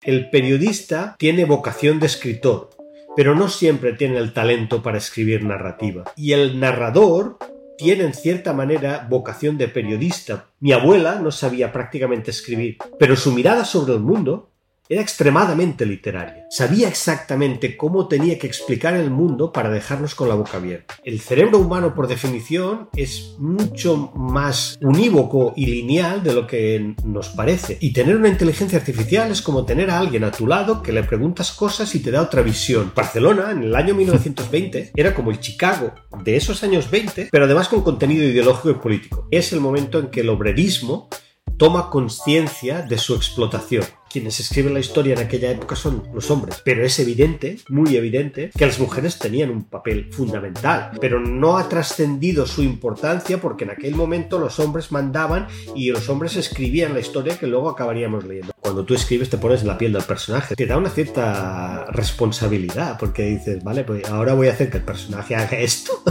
El periodista tiene vocación de escritor, pero no siempre tiene el talento para escribir narrativa. Y el narrador tiene en cierta manera vocación de periodista. Mi abuela no sabía prácticamente escribir, pero su mirada sobre el mundo era extremadamente literaria. Sabía exactamente cómo tenía que explicar el mundo para dejarnos con la boca abierta. El cerebro humano, por definición, es mucho más unívoco y lineal de lo que nos parece. Y tener una inteligencia artificial es como tener a alguien a tu lado que le preguntas cosas y te da otra visión. Barcelona, en el año 1920, era como el Chicago de esos años 20, pero además con contenido ideológico y político. Es el momento en que el obrerismo toma conciencia de su explotación. Quienes escriben la historia en aquella época son los hombres, pero es evidente, muy evidente, que las mujeres tenían un papel fundamental, pero no ha trascendido su importancia porque en aquel momento los hombres mandaban y los hombres escribían la historia que luego acabaríamos leyendo. Cuando tú escribes te pones en la piel del personaje, te da una cierta responsabilidad porque dices, vale, pues ahora voy a hacer que el personaje haga esto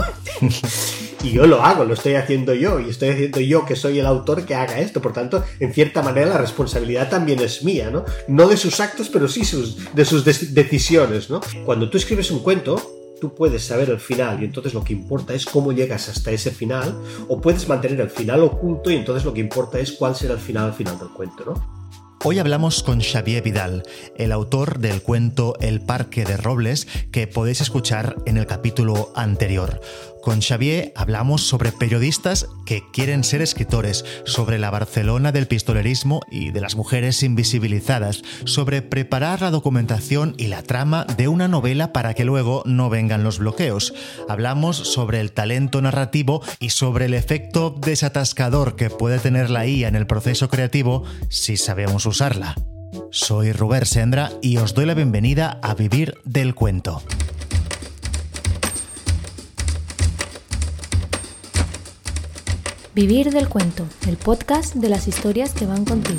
y yo lo hago, lo estoy haciendo yo y estoy haciendo yo que soy el autor que haga esto, por tanto, en cierta manera la responsabilidad también es mía, ¿no? No de sus actos, pero sí de sus decisiones, ¿no? Cuando tú escribes un cuento, tú puedes saber el final y entonces lo que importa es cómo llegas hasta ese final, o puedes mantener el final oculto y entonces lo que importa es cuál será el final al final del cuento, ¿no? Hoy hablamos con Xavier Vidal, el autor del cuento El Parque de Robles, que podéis escuchar en el capítulo anterior. Con Xavier hablamos sobre periodistas que quieren ser escritores, sobre la Barcelona del pistolerismo y de las mujeres invisibilizadas, sobre preparar la documentación y la trama de una novela para que luego no vengan los bloqueos. Hablamos sobre el talento narrativo y sobre el efecto desatascador que puede tener la IA en el proceso creativo si sabemos usarla. Soy Robert Sendra y os doy la bienvenida a Vivir del Cuento. Vivir del Cuento, el podcast de las historias que van contigo.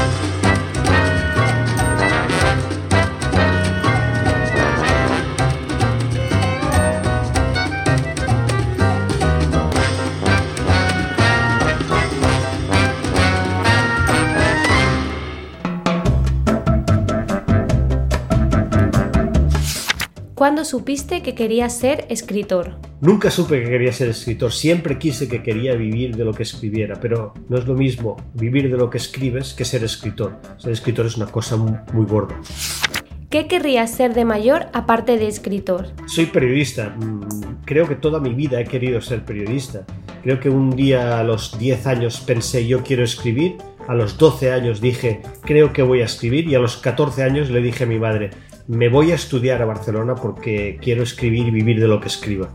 ¿Cuándo supiste que querías ser escritor? Nunca supe que quería ser escritor, siempre quise que quería vivir de lo que escribiera, pero no es lo mismo vivir de lo que escribes que ser escritor. Ser escritor es una cosa muy gorda. ¿Qué querrías ser de mayor aparte de escritor? Soy periodista. Creo que toda mi vida he querido ser periodista. Creo que un día a los 10 años pensé yo quiero escribir, a los 12 años dije creo que voy a escribir y a los 14 años le dije a mi madre me voy a estudiar a Barcelona porque quiero escribir y vivir de lo que escriba.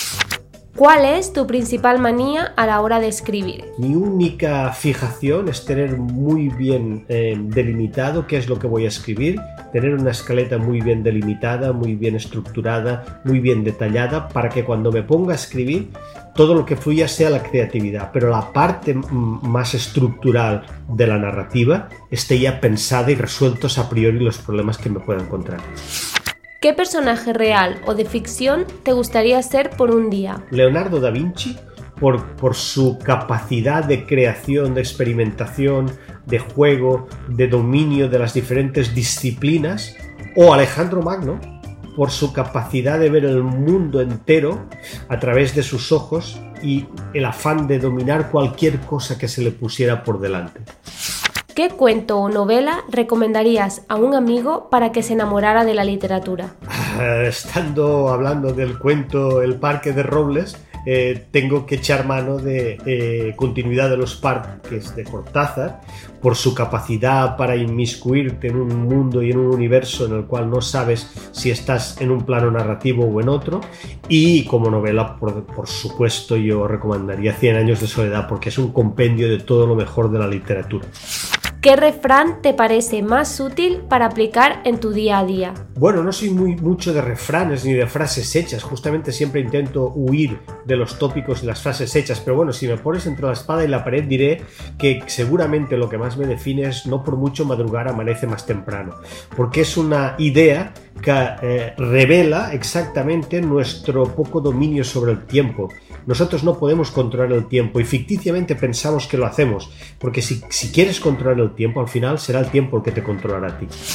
¿Cuál es tu principal manía a la hora de escribir? Mi única fijación es tener muy bien delimitado qué es lo que voy a escribir, tener una escaleta muy bien delimitada, muy bien estructurada, muy bien detallada, para que cuando me ponga a escribir todo lo que fluya sea la creatividad, pero la parte más estructural de la narrativa esté ya pensada y resueltos a priori los problemas que me pueda encontrar. ¿Qué personaje real o de ficción te gustaría ser por un día? Leonardo da Vinci, por su capacidad de creación, de experimentación, de juego, de dominio de las diferentes disciplinas, o Alejandro Magno, por su capacidad de ver el mundo entero a través de sus ojos y el afán de dominar cualquier cosa que se le pusiera por delante. ¿Qué cuento o novela recomendarías a un amigo para que se enamorara de la literatura? Estando hablando del cuento El Parque de Robles, tengo que echar mano de Continuidad de los Parques de Cortázar, por su capacidad para inmiscuirte en un mundo y en un universo en el cual no sabes si estás en un plano narrativo o en otro, y como novela, por supuesto, yo recomendaría 100 años de soledad porque es un compendio de todo lo mejor de la literatura. ¿Qué refrán te parece más útil para aplicar en tu día a día? Bueno, no soy mucho de refranes ni de frases hechas, justamente siempre intento huir de los tópicos y las frases hechas, pero bueno, si me pones entre la espada y la pared diré que seguramente lo que más me define es no por mucho madrugar amanece más temprano, porque es una idea que revela exactamente nuestro poco dominio sobre el tiempo. Nosotros no podemos controlar el tiempo y ficticiamente pensamos que lo hacemos, porque si quieres controlar el tiempo, al final será el tiempo el que te controlará a ti.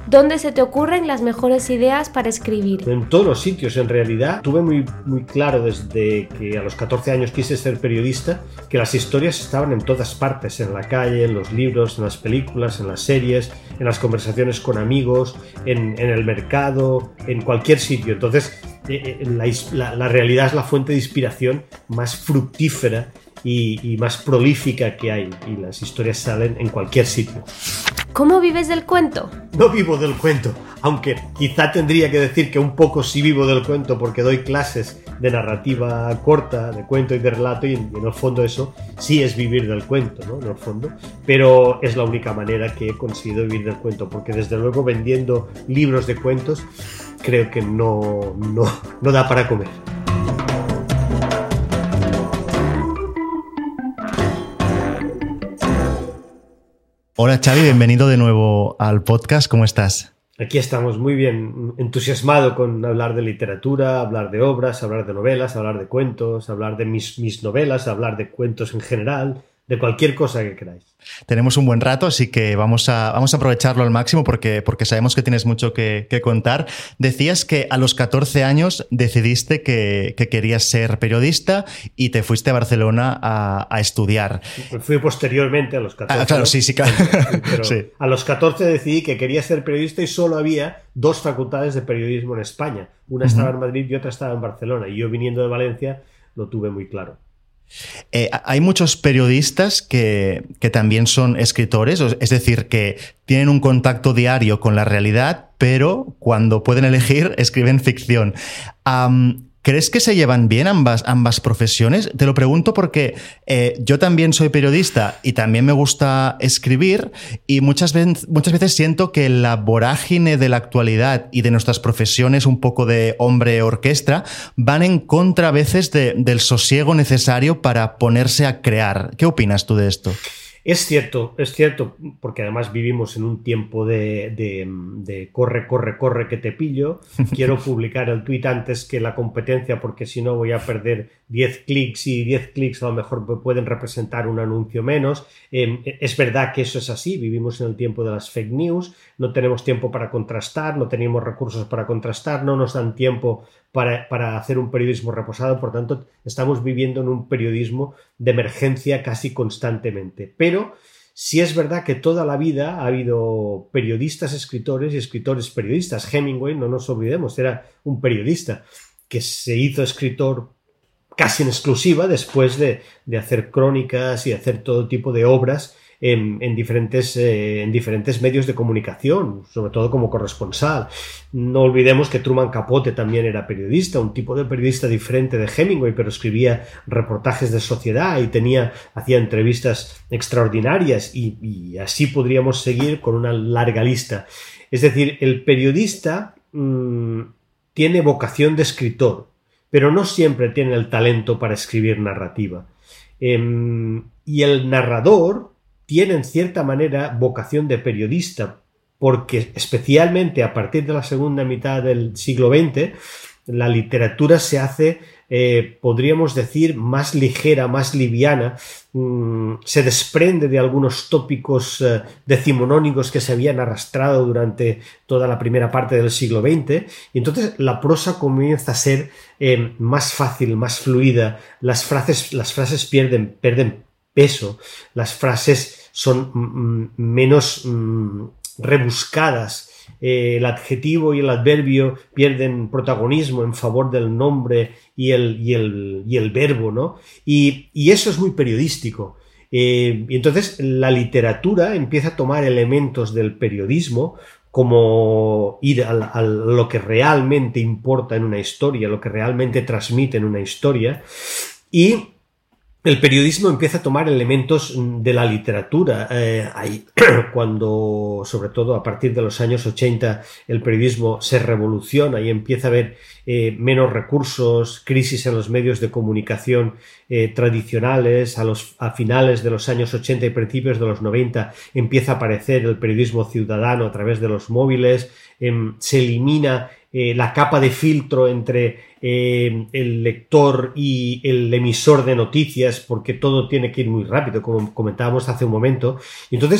¿Dónde se te ocurren las mejores ideas para escribir? En todos los sitios, en realidad. Tuve muy claro desde que a los 14 años quise ser periodista que las historias estaban en todas partes, en la calle, en los libros, en las películas, en las series, en las conversaciones con amigos, en el mercado, en cualquier sitio. Entonces, la realidad es la fuente de inspiración más fructífera y más prolífica que hay, y las historias salen en cualquier sitio. ¿Cómo vives del cuento? No vivo del cuento, aunque quizá tendría que decir que un poco sí vivo del cuento porque doy clases de narrativa corta, de cuento y de relato, y en el fondo eso sí es vivir del cuento, ¿no? En el fondo, pero es la única manera que he conseguido vivir del cuento, porque desde luego vendiendo libros de cuentos creo que no da para comer. Hola Xavi, bienvenido de nuevo al podcast, ¿cómo estás? Aquí estamos muy bien, entusiasmado con hablar de literatura, hablar de obras, hablar de novelas, hablar de cuentos, hablar de mis novelas, hablar de cuentos en general, de cualquier cosa que queráis. Tenemos un buen rato, así que vamos a aprovecharlo al máximo porque sabemos que tienes mucho que contar. Decías que a los 14 años decidiste que querías ser periodista y te fuiste a Barcelona a estudiar. Fui posteriormente a los 14. Ah, claro, sí, claro. Pero sí. A los 14 decidí que quería ser periodista y solo había 2 facultades de periodismo en España. Una estaba en Madrid y otra estaba en Barcelona. Y yo, viniendo de Valencia, lo tuve muy claro. Hay muchos periodistas que también son escritores, es decir, que tienen un contacto diario con la realidad, pero cuando pueden elegir escriben ficción. ¿Crees que se llevan bien ambas profesiones? Te lo pregunto porque yo también soy periodista y también me gusta escribir, y muchas veces siento que la vorágine de la actualidad y de nuestras profesiones un poco de hombre orquesta van en contra a veces del sosiego necesario para ponerse a crear. ¿Qué opinas tú de esto? Es cierto, porque además vivimos en un tiempo de corre que te pillo. Quiero publicar el tuit antes que la competencia porque si no voy a perder 10 clics y 10 clics a lo mejor pueden representar un anuncio menos. Es verdad que eso es así, vivimos en el tiempo de las fake news, no tenemos tiempo para contrastar, no tenemos recursos para contrastar, no nos dan tiempo para hacer un periodismo reposado, por tanto estamos viviendo en un periodismo de emergencia casi constantemente. Pero sí es verdad que toda la vida ha habido periodistas escritores y escritores periodistas. Hemingway, no nos olvidemos, era un periodista que se hizo escritor casi en exclusiva después de hacer crónicas y hacer todo tipo de obras en diferentes medios de comunicación, sobre todo como corresponsal. No olvidemos que Truman Capote también era periodista, un tipo de periodista diferente de Hemingway, pero escribía reportajes de sociedad y hacía entrevistas extraordinarias, y así podríamos seguir con una larga lista. Es decir, el periodista tiene vocación de escritor, pero no siempre tiene el talento para escribir narrativa. Y el narrador tiene en cierta manera vocación de periodista, porque especialmente a partir de la segunda mitad del siglo XX la literatura se hace, podríamos decir, más ligera, más liviana, se desprende de algunos tópicos decimonónicos que se habían arrastrado durante toda la primera parte del siglo XX, y entonces la prosa comienza a ser más fácil, más fluida, las frases pierden peso, las frases son menos rebuscadas, el adjetivo y el adverbio pierden protagonismo en favor del nombre y el verbo, ¿no? Y eso es muy periodístico. Y entonces la literatura empieza a tomar elementos del periodismo, como ir a lo que realmente importa en una historia, lo que realmente transmite en una historia, y el periodismo empieza a tomar elementos de la literatura. Cuando, sobre todo a partir de los años 80, el periodismo se revoluciona y empieza a haber menos recursos, crisis en los medios de comunicación tradicionales, a finales de los años 80 y principios de los 90 empieza a aparecer el periodismo ciudadano a través de los móviles, se elimina la capa de filtro entre el lector y el emisor de noticias, porque todo tiene que ir muy rápido, como comentábamos hace un momento. Y entonces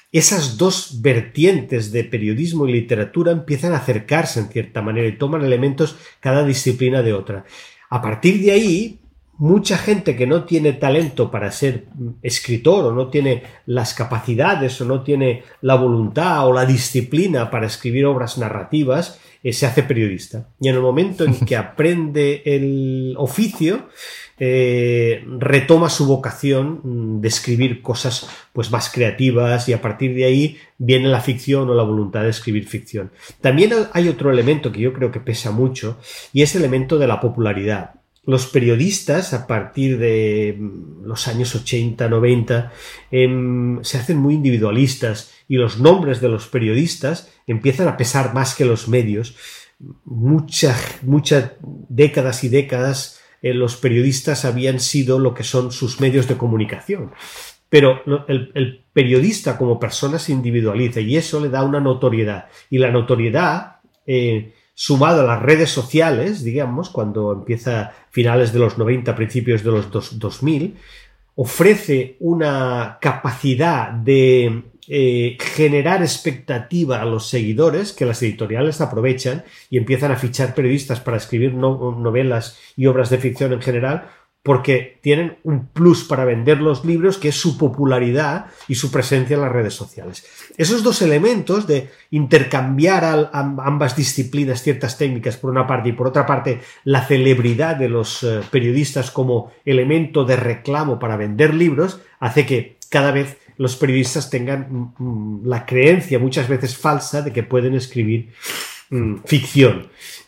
esas dos vertientes de periodismo y literatura empiezan a acercarse en cierta manera y toman elementos cada disciplina de otra. A partir de ahí, mucha gente que no tiene talento para ser escritor o no tiene las capacidades o no tiene la voluntad o la disciplina para escribir obras narrativas, se hace periodista. Y en el momento en que aprende el oficio, retoma su vocación de escribir cosas pues más creativas, y a partir de ahí viene la ficción o la voluntad de escribir ficción. También hay otro elemento que yo creo que pesa mucho, y es el elemento de la popularidad. Los periodistas, a partir de los años 80, 90, se hacen muy individualistas, y los nombres de los periodistas empiezan a pesar más que los medios. Muchas décadas y décadas los periodistas habían sido lo que son sus medios de comunicación. Pero el periodista como persona se individualiza, y eso le da una notoriedad. Y la notoriedad, sumado a las redes sociales, digamos, cuando empieza finales de los 90, principios de los 2000, ofrece una capacidad de generar expectativa a los seguidores, que las editoriales aprovechan y empiezan a fichar periodistas para escribir novelas y obras de ficción en general, porque tienen un plus para vender los libros, que es su popularidad y su presencia en las redes sociales. Esos dos elementos de intercambiar ambas disciplinas, ciertas técnicas por una parte, y por otra parte la celebridad de los periodistas como elemento de reclamo para vender libros, hace que cada vez los periodistas tengan la creencia, muchas veces falsa, de que pueden escribir ficción.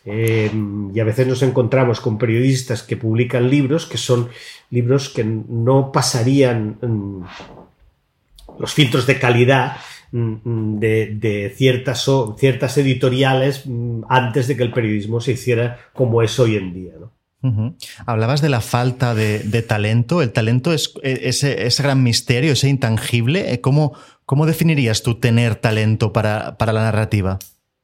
Y a veces nos encontramos con periodistas que publican libros que son libros que no pasarían los filtros de calidad de ciertas editoriales antes de que el periodismo se hiciera como es hoy en día, ¿no? Uh-huh. Hablabas de la falta de talento. El talento es ese gran misterio, ese intangible. ¿Cómo definirías tú tener talento para la narrativa?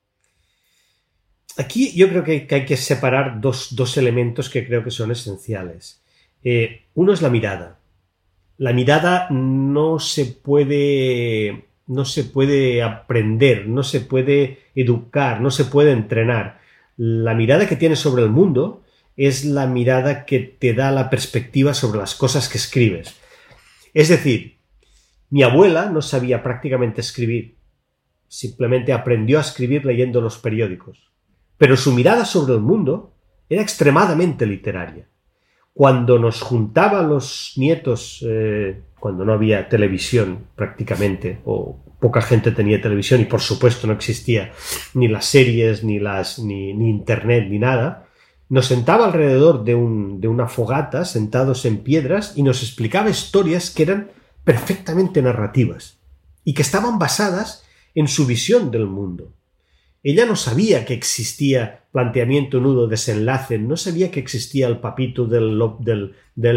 Aquí yo creo que hay que separar dos elementos que creo que son esenciales. Uno es la mirada. La mirada no se puede aprender, no se puede educar, no se puede entrenar. La mirada que tienes sobre el mundo es la mirada que te da la perspectiva sobre las cosas que escribes. Es decir, mi abuela no sabía prácticamente escribir, simplemente aprendió a escribir leyendo los periódicos. Pero su mirada sobre el mundo era extremadamente literaria. Cuando nos juntaban los nietos, cuando no había televisión prácticamente, o poca gente tenía televisión, y por supuesto no existía ni las series, ni internet, ni nada, nos sentaba alrededor de una fogata, sentados en piedras, y nos explicaba historias que eran perfectamente narrativas y que estaban basadas en su visión del mundo. Ella no sabía que existía planteamiento, nudo, desenlace, no sabía que existía el papito del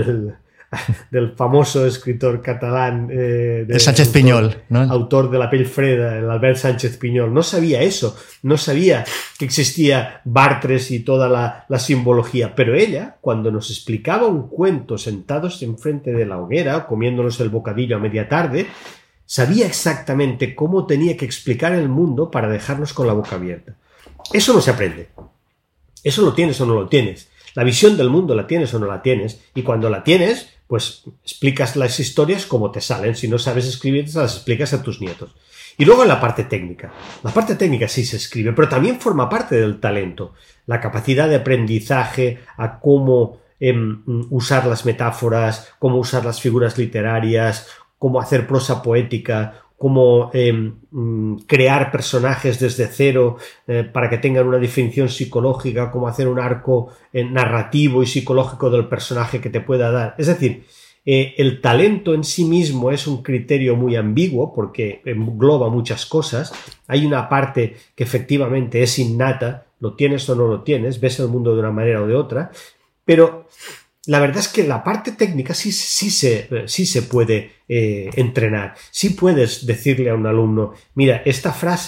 famoso escritor catalán Sánchez Piñol, ¿no? Autor de La pell freda, el Albert Sánchez Piñol. No sabía eso, no sabía que existía Bartres y toda la simbología, pero ella, cuando nos explicaba un cuento sentados enfrente de la hoguera, comiéndonos el bocadillo a media tarde, sabía exactamente cómo tenía que explicar el mundo para dejarnos con la boca abierta. Eso no se aprende. Eso lo tienes o no lo tienes. La visión del mundo la tienes o no la tienes. Y cuando la tienes, pues explicas las historias como te salen. Si no sabes escribir, te las explicas a tus nietos. Y luego la parte técnica. La parte técnica sí se escribe, pero también forma parte del talento. La capacidad de aprendizaje a cómo usar las metáforas, cómo usar las figuras literarias, cómo hacer prosa poética, cómo crear personajes desde cero para que tengan una definición psicológica, cómo hacer un arco narrativo y psicológico del personaje que te pueda dar. Es decir, el talento en sí mismo es un criterio muy ambiguo porque engloba muchas cosas. Hay una parte que efectivamente es innata, lo tienes o no lo tienes, ves el mundo de una manera o de otra, pero la verdad es que la parte técnica sí se puede entrenar. Sí puedes decirle a un alumno, mira, esta frase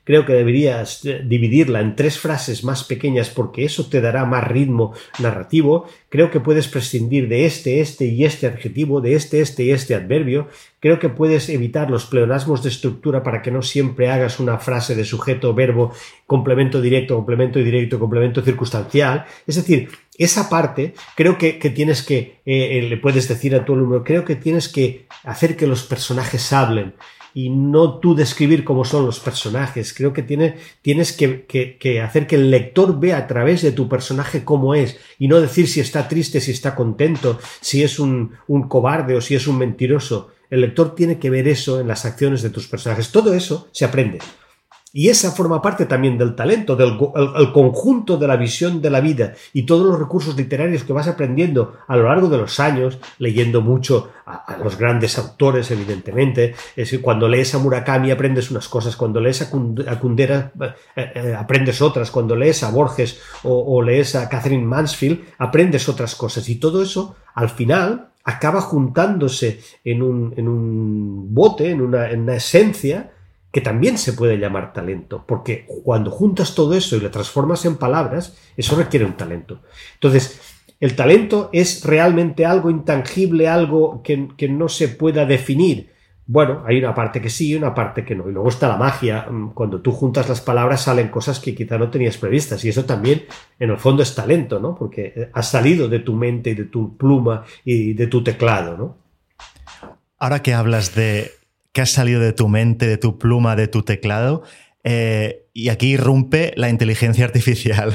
creo que deberías dividirla en 3 frases más pequeñas porque eso te dará más ritmo narrativo. Creo que puedes prescindir de este y este adjetivo, de este y este adverbio. Creo que puedes evitar los pleonasmos de estructura para que no siempre hagas una frase de sujeto, verbo, complemento directo, complemento circunstancial. Es decir, esa parte creo que tienes que, le puedes decir a tu alumno, creo que tienes que hacer que los personajes hablen y no tú describir cómo son los personajes. Creo que tienes que hacer que el lector vea a través de tu personaje cómo es y no decir si está triste, si está contento, si es un cobarde o si es un mentiroso. El lector tiene que ver eso en las acciones de tus personajes. Todo eso se aprende. Y esa forma parte también del talento, el conjunto de la visión de la vida y todos los recursos literarios que vas aprendiendo a lo largo de los años, leyendo mucho a los grandes autores, evidentemente. Es decir, cuando lees a Murakami aprendes unas cosas, cuando lees a Kundera aprendes otras, cuando lees a Borges o lees a Catherine Mansfield aprendes otras cosas. Y todo eso, al final, acaba juntándose en un bote, en una esencia que también se puede llamar talento, porque cuando juntas todo eso y lo transformas en palabras, eso requiere un talento. Entonces, el talento es realmente algo intangible, algo que no se pueda definir. Bueno, hay una parte que sí y una parte que no. Y luego está la magia. Cuando tú juntas las palabras salen cosas que quizá no tenías previstas. Y eso también, en el fondo, es talento, ¿no? Porque has salido de tu mente y de tu pluma y de tu teclado, ¿no? Ahora que hablas de que has salido de tu mente, de tu pluma, de tu teclado, y aquí irrumpe la inteligencia artificial.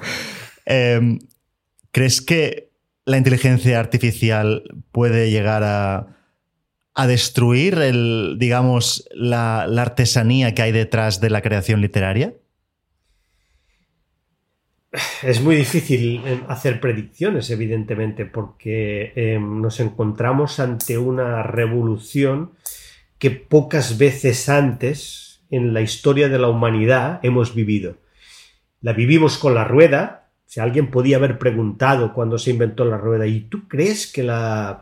¿Crees que la inteligencia artificial puede llegar a destruir digamos, la artesanía que hay detrás de la creación literaria? Es muy difícil hacer predicciones, evidentemente, porque nos encontramos ante una revolución que pocas veces antes en la historia de la humanidad hemos vivido. La vivimos con la rueda. Si alguien podía haber preguntado cuando se inventó la rueda, ¿y tú crees que la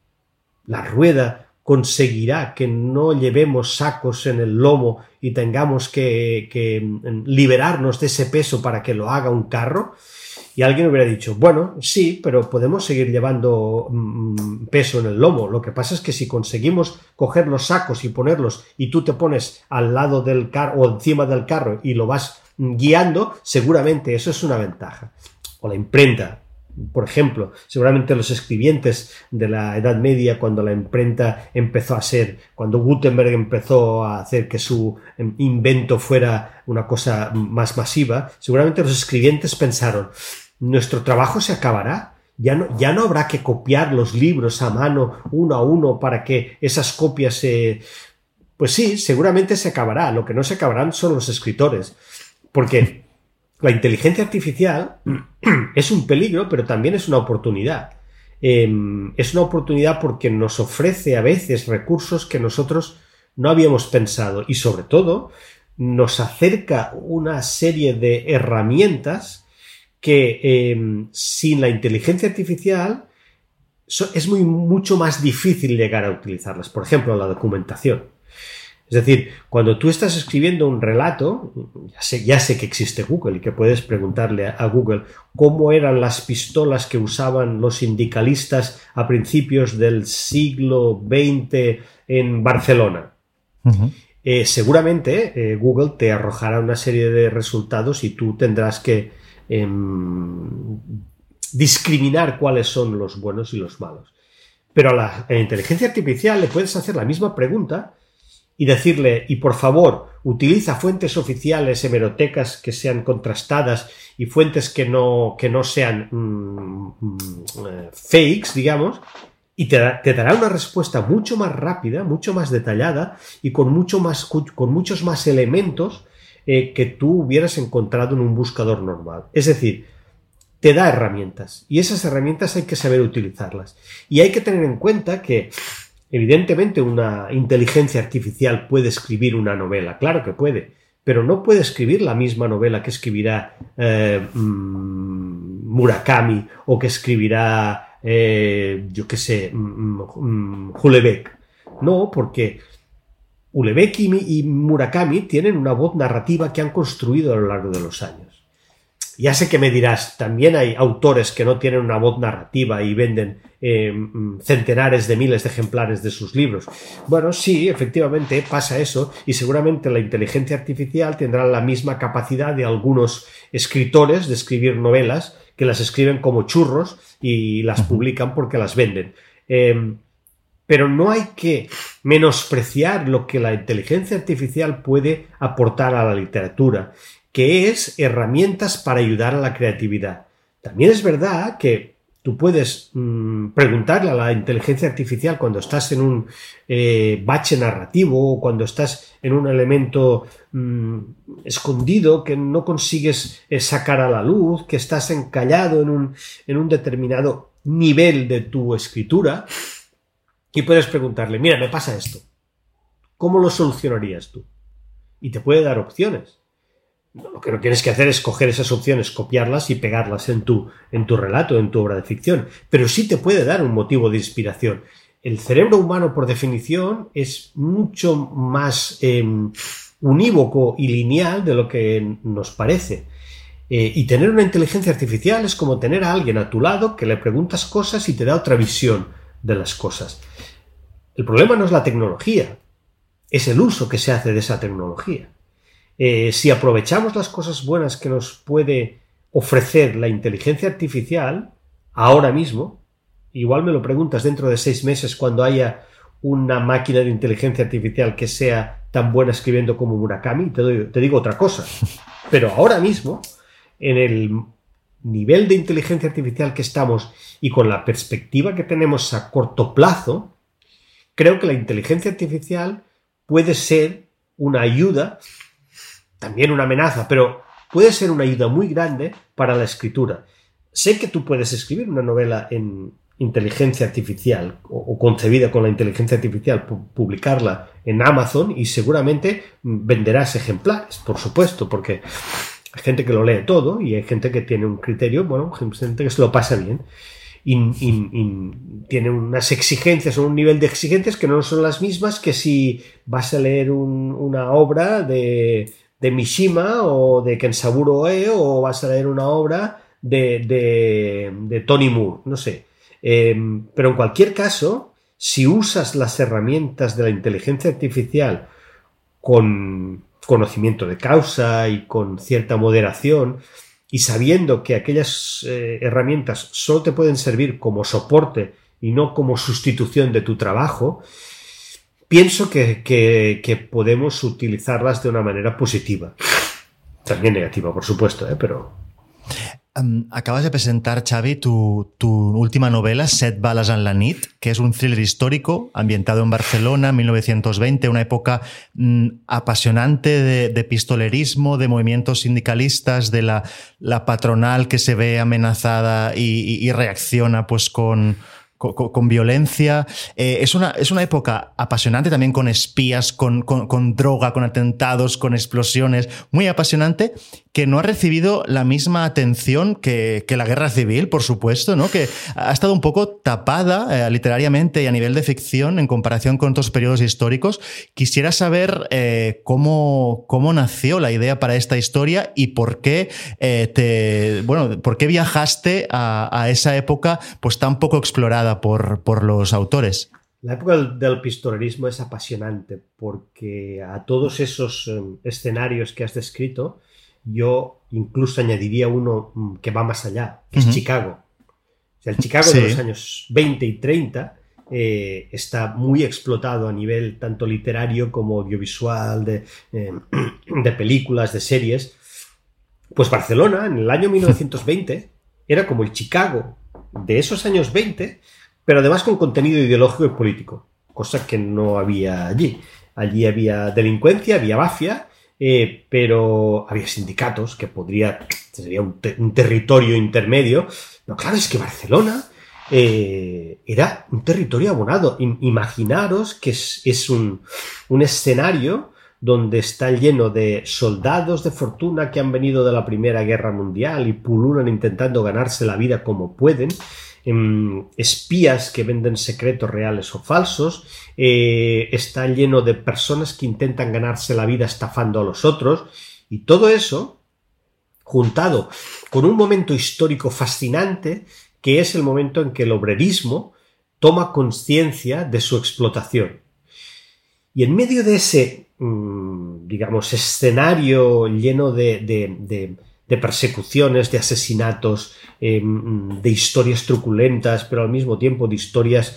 rueda conseguirá que no llevemos sacos en el lomo y tengamos que liberarnos de ese peso para que lo haga un carro? Y alguien hubiera dicho, bueno, sí, pero podemos seguir llevando peso en el lomo. Lo que pasa es que si conseguimos coger los sacos y ponerlos y tú te pones al lado del carro o encima del carro y lo vas guiando, seguramente eso es una ventaja. O la imprenta. Por ejemplo, seguramente los escribientes de la Edad Media, cuando la imprenta empezó a ser, cuando Gutenberg empezó a hacer que su invento fuera una cosa más masiva, seguramente los escribientes pensaron, nuestro trabajo se acabará, ya no habrá que copiar los libros a mano uno a uno para que esas copias se... Pues sí, seguramente se acabará, lo que no se acabarán son los escritores, porque la inteligencia artificial es un peligro, pero también es una oportunidad. Es una oportunidad porque nos ofrece a veces recursos que nosotros no habíamos pensado y sobre todo nos acerca una serie de herramientas que sin la inteligencia artificial es mucho más difícil llegar a utilizarlas. Por ejemplo, la documentación. Es decir, cuando tú estás escribiendo un relato, ya sé que existe Google y que puedes preguntarle a Google cómo eran las pistolas que usaban los sindicalistas a principios del siglo XX en Barcelona. Uh-huh. Seguramente Google te arrojará una serie de resultados y tú tendrás que discriminar cuáles son los buenos y los malos. Pero a la inteligencia artificial le puedes hacer la misma pregunta y decirle, y por favor, utiliza fuentes oficiales, hemerotecas que sean contrastadas y fuentes que no sean fakes, digamos, y te dará una respuesta mucho más rápida, mucho más detallada y con muchos más elementos que tú hubieras encontrado en un buscador normal. Es decir, te da herramientas y esas herramientas hay que saber utilizarlas. Y hay que tener en cuenta que evidentemente una inteligencia artificial puede escribir una novela, claro que puede, pero no puede escribir la misma novela que escribirá Murakami o que escribirá, Houellebecq. No, porque Houellebecq y Murakami tienen una voz narrativa que han construido a lo largo de los años. Ya sé que me dirás, también hay autores que no tienen una voz narrativa y venden centenares de miles de ejemplares de sus libros. Bueno, sí, efectivamente pasa eso, y seguramente la inteligencia artificial tendrá la misma capacidad de algunos escritores de escribir novelas, que las escriben como churros y las publican porque las venden. Pero no hay que menospreciar lo que la inteligencia artificial puede aportar a la literatura, que es herramientas para ayudar a la creatividad. También es verdad que tú puedes preguntarle a la inteligencia artificial cuando estás en un bache narrativo o cuando estás en un elemento escondido que no consigues sacar a la luz, que estás encallado en un determinado nivel de tu escritura, y puedes preguntarle, mira, me pasa esto, ¿cómo lo solucionarías tú? Y te puede dar opciones. Lo que no tienes que hacer es coger esas opciones, copiarlas y pegarlas en tu relato, en tu obra de ficción. Pero sí te puede dar un motivo de inspiración. El cerebro humano, por definición, es mucho más unívoco y lineal de lo que nos parece. Y tener una inteligencia artificial es como tener a alguien a tu lado que le preguntas cosas y te da otra visión de las cosas. El problema no es la tecnología, es el uso que se hace de esa tecnología. Si aprovechamos las cosas buenas que nos puede ofrecer la inteligencia artificial, ahora mismo, igual me lo preguntas dentro de 6 meses cuando haya una máquina de inteligencia artificial que sea tan buena escribiendo como Murakami, te digo otra cosa. Pero ahora mismo, en el nivel de inteligencia artificial que estamos y con la perspectiva que tenemos a corto plazo, creo que la inteligencia artificial puede ser una ayuda, también una amenaza, pero puede ser una ayuda muy grande para la escritura. Sé que tú puedes escribir una novela en inteligencia artificial o concebida con la inteligencia artificial, publicarla en Amazon y seguramente venderás ejemplares, por supuesto, porque hay gente que lo lee todo y hay gente que tiene un criterio, bueno, gente que se lo pasa bien y tiene unas exigencias o un nivel de exigencias que no son las mismas que si vas a leer una obra de Mishima o de Kensaburo Oe o vas a leer una obra de Tony Moore, no sé. Pero en cualquier caso, si usas las herramientas de la inteligencia artificial con conocimiento de causa y con cierta moderación y sabiendo que aquellas herramientas solo te pueden servir como soporte y no como sustitución de tu trabajo, pienso que podemos utilizarlas de una manera positiva. También negativa, por supuesto, pero... Acabas de presentar, Xavi, tu última novela, Set bales en la nit, que es un thriller histórico ambientado en Barcelona, 1920, una época apasionante de pistolerismo, de movimientos sindicalistas, de la patronal que se ve amenazada y reacciona pues con violencia. Es una época apasionante también, con espías, con droga, con atentados, con explosiones, muy apasionante, que no ha recibido la misma atención que la guerra civil, por supuesto, ¿no? Que ha estado un poco tapada literariamente y a nivel de ficción en comparación con otros periodos históricos. Quisiera saber cómo nació la idea para esta historia y por qué por qué viajaste a esa época pues tan poco explorada por los autores. La época del pistolerismo es apasionante porque a todos esos escenarios que has descrito yo incluso añadiría uno que va más allá, que es Chicago. O sea, el Chicago de los años 20 y 30 está muy explotado a nivel tanto literario como audiovisual, de películas, de series. Pues Barcelona, en el año 1920, era como el Chicago de esos años 20, pero además con contenido ideológico y político, cosa que no había allí. Allí había delincuencia, había mafia, pero había sindicatos que sería un territorio intermedio. Pero claro, es que Barcelona era un territorio abonado. Imaginaros que es un escenario donde está lleno de soldados de fortuna que han venido de la Primera Guerra Mundial y pululan intentando ganarse la vida como pueden. espías que venden secretos reales o falsos, está lleno de personas que intentan ganarse la vida estafando a los otros, y todo eso juntado con un momento histórico fascinante, que es el momento en que el obrerismo toma conciencia de su explotación. Y en medio de ese, digamos, escenario lleno de persecuciones, de asesinatos, de historias truculentas, pero al mismo tiempo de historias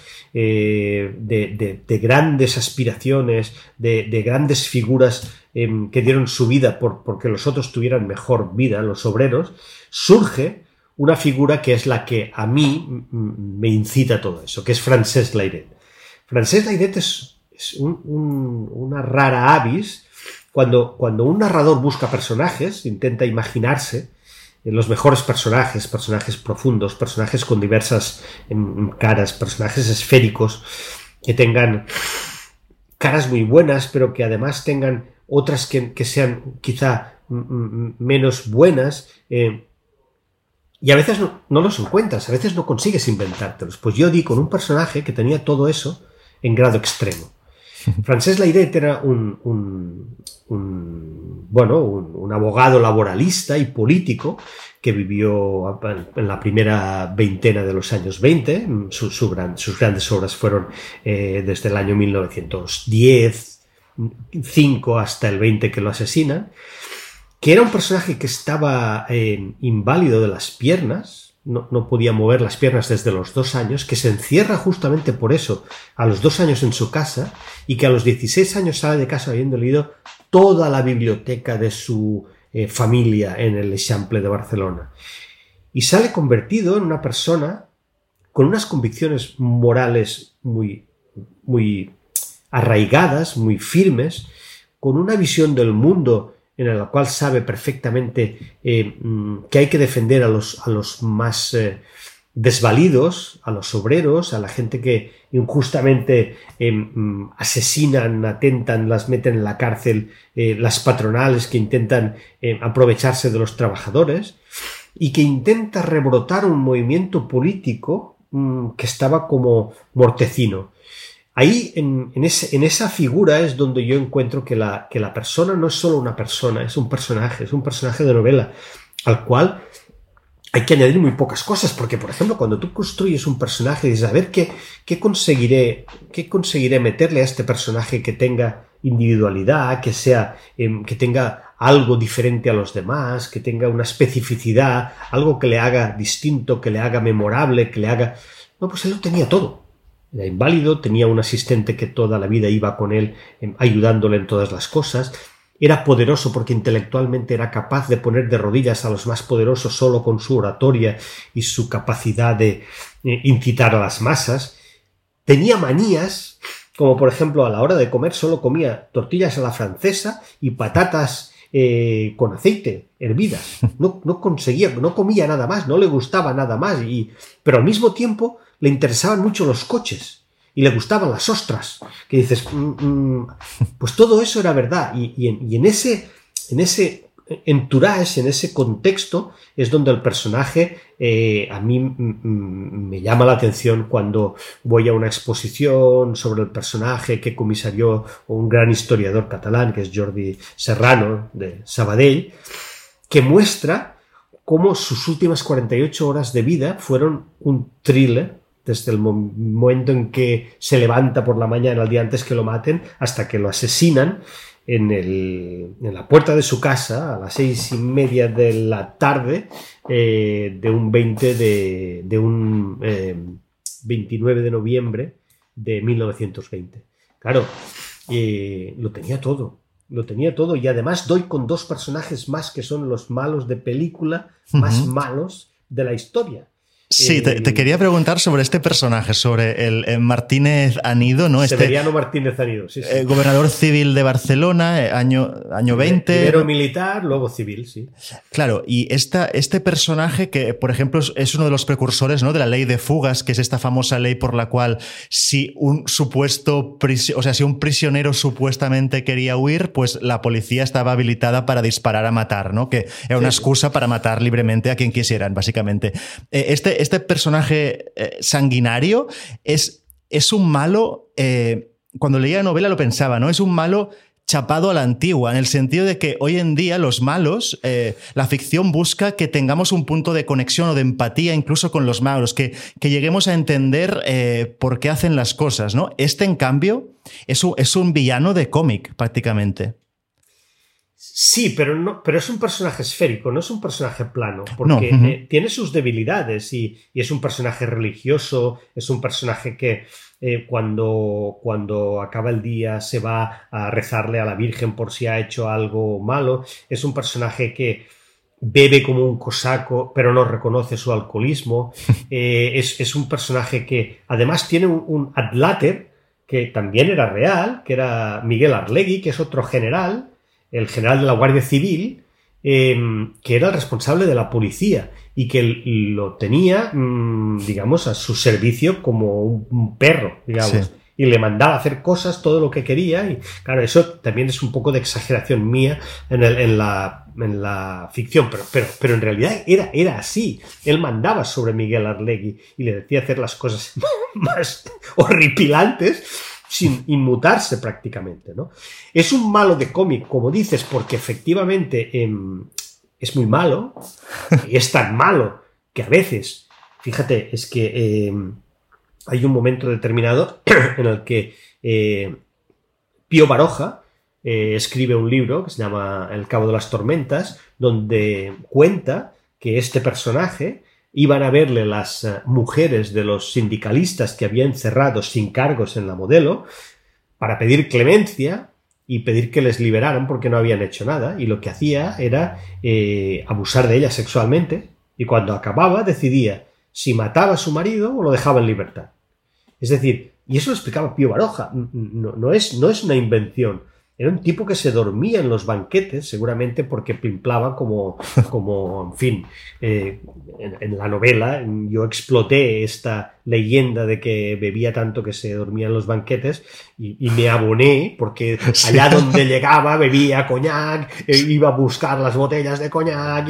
de grandes aspiraciones, de grandes figuras que dieron su vida porque los otros tuvieran mejor vida, los obreros, surge una figura que es la que a mí me incita a todo eso, que es Francesc Layret. Francesc Layret es una rara avis. Cuando un narrador busca personajes, intenta imaginarse los mejores personajes profundos, personajes con diversas caras, personajes esféricos, que tengan caras muy buenas, pero que además tengan otras que sean quizá menos buenas, y a veces no los encuentras, a veces no consigues inventártelos. Pues yo di con un personaje que tenía todo eso en grado extremo. Francesc Layret era un abogado laboralista y político que vivió en la primera veintena de los años 20. Sus grandes obras fueron desde el año 1910, 5 hasta el 20 que lo asesinan, que era un personaje que estaba inválido de las piernas. No podía mover las piernas desde los 2 años, que se encierra justamente por eso a los 2 años en su casa, y que a los 16 años sale de casa habiendo leído toda la biblioteca de su familia en el Eixample de Barcelona. Y sale convertido en una persona con unas convicciones morales muy, muy arraigadas, muy firmes, con una visión del mundo en la cual sabe perfectamente que hay que defender a los más desvalidos, a los obreros, a la gente que injustamente asesinan, atentan, las meten en la cárcel, las patronales que intentan aprovecharse de los trabajadores, y que intenta rebrotar un movimiento político que estaba como mortecino. Ahí, en esa figura, es donde yo encuentro que la persona no es solo una persona, es un personaje de novela, al cual hay que añadir muy pocas cosas, porque, por ejemplo, cuando tú construyes un personaje, dices, a ver, ¿qué conseguiré meterle a este personaje que tenga individualidad, que tenga algo diferente a los demás, que tenga una especificidad, algo que le haga distinto, que le haga memorable, que le haga... No, pues él lo tenía todo. Era inválido, tenía un asistente que toda la vida iba con él ayudándole en todas las cosas. Era poderoso porque intelectualmente era capaz de poner de rodillas a los más poderosos solo con su oratoria y su capacidad de incitar a las masas. Tenía manías, como por ejemplo a la hora de comer solo comía tortillas a la francesa y patatas con aceite, hervidas. No comía nada más, no le gustaba nada más, pero al mismo tiempo le interesaban mucho los coches y le gustaban las ostras, que dices, pues todo eso era verdad, y en ese entourage, en ese contexto, es donde el personaje a mí me llama la atención cuando voy a una exposición sobre el personaje que comisarió un gran historiador catalán, que es Jordi Serrano, de Sabadell, que muestra cómo sus últimas 48 horas de vida fueron un thriller, desde el momento en que se levanta por la mañana el día antes que lo maten hasta que lo asesinan en la puerta de su casa a las 6:30 de la tarde de un 29 de noviembre de 1920. Claro, lo tenía todo, y además doy con 2 personajes más que son los malos de película, más malos de la historia. Sí, te quería preguntar sobre este personaje, sobre el Martínez Anido, ¿no? Severiano Martínez Anido, sí. Gobernador civil de Barcelona, año 20. Primero militar, luego civil, sí. Claro, y este personaje que, por ejemplo, es uno de los precursores, ¿no?, de la ley de fugas, que es esta famosa ley por la cual si un prisionero supuestamente quería huir, pues la policía estaba habilitada para disparar a matar, ¿no? Que era una excusa para matar libremente a quien quisieran, básicamente. Este este personaje sanguinario es un malo, cuando leía la novela lo pensaba, ¿no? Es un malo chapado a la antigua, en el sentido de que hoy en día los malos, la ficción busca que tengamos un punto de conexión o de empatía incluso con los malos, que lleguemos a entender por qué hacen las cosas, ¿no? Este, en cambio, es un villano de cómic, prácticamente. Sí, pero es un personaje esférico, no es un personaje plano, porque tiene sus debilidades y es un personaje religioso, es un personaje que cuando acaba el día se va a rezarle a la Virgen por si ha hecho algo malo, es un personaje que bebe como un cosaco pero no reconoce su alcoholismo, es un personaje que además tiene un adláter que también era real, que era Miguel Arlegui, que es otro general, el general de la Guardia Civil, que era el responsable de la policía y que lo tenía, digamos, a su servicio como un perro, digamos. Sí. Y le mandaba hacer cosas, todo lo que quería. Y claro, eso también es un poco de exageración mía en la ficción, pero en realidad era así. Él mandaba sobre Miguel Arlegui y le decía hacer las cosas más horripilantes, sin inmutarse prácticamente, ¿no? Es un malo de cómic, como dices, porque efectivamente es muy malo, y es tan malo que a veces, fíjate, es que hay un momento determinado en el que Pío Baroja escribe un libro que se llama El Cabo de las Tormentas, donde cuenta que este personaje iban a verle las mujeres de los sindicalistas que había encerrado sin cargos en la Modelo para pedir clemencia y pedir que les liberaran porque no habían hecho nada, y lo que hacía era abusar de ellas sexualmente, y cuando acababa decidía si mataba a su marido o lo dejaba en libertad. Es decir, y eso lo explicaba Pío Baroja, no es una invención. Era un tipo que se dormía en los banquetes, seguramente porque pimplaba como en fin, en la novela yo exploté esta leyenda de que bebía tanto que se dormía en los banquetes y me aboné, porque allá donde llegaba bebía coñac, iba a buscar las botellas de coñac,